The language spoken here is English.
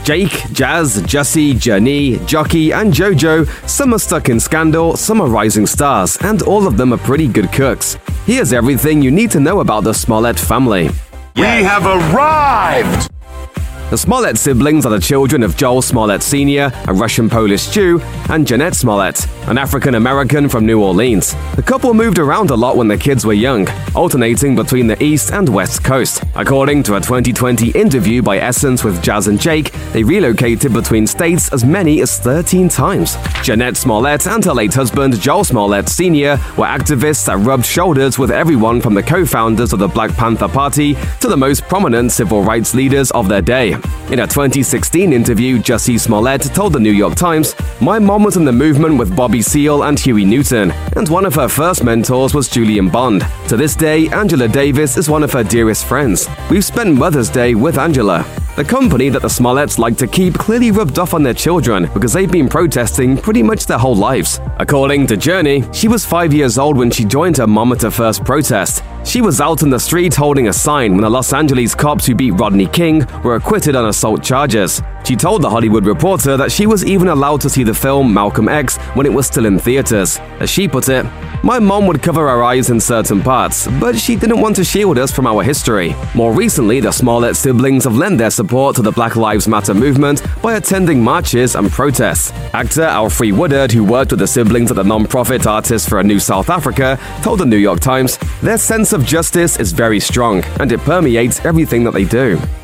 Jake, Jazz, Jussie, Journey, Jockey, and JoJo, some are stuck in scandal, some are rising stars, and all of them are pretty good cooks. Here's everything you need to know about the Smollett family. We have arrived! The Smollett siblings are the children of Joel Smollett Sr., a Russian-Polish Jew, and Jeanette Smollett, an African-American from New Orleans. The couple moved around a lot when the kids were young, alternating between the East and West Coast. According to a 2020 interview by Essence with Jazz and Jake, they relocated between states as many as 13 times. Jeanette Smollett and her late husband Joel Smollett Sr. were activists that rubbed shoulders with everyone from the co-founders of the Black Panther Party to the most prominent civil rights leaders of their day. In a 2016 interview, Jussie Smollett told the New York Times, "My mom was in the movement with Bobby Seale and Huey Newton, and one of her first mentors was Julian Bond. To this day, Angela Davis is one of her dearest friends. We've spent Mother's Day with Angela." The company that the Smolletts like to keep clearly rubbed off on their children because they've been protesting pretty much their whole lives. According to Journey, she was 5 years old when she joined her mom at her first protest. She was out in the street holding a sign when the Los Angeles cops who beat Rodney King were acquitted on assault charges. She told The Hollywood Reporter that she was even allowed to see the film Malcolm X when it was still in theaters. As she put it, "My mom would cover her eyes in certain parts, but she didn't want to shield us from our history." More recently, the Smollett siblings have lent their support to the Black Lives Matter movement by attending marches and protests. Actor Alfre Woodard, who worked with the siblings at the non-profit Artists for a New South Africa, told the New York Times, "Their sense of justice is very strong, and it permeates everything that they do."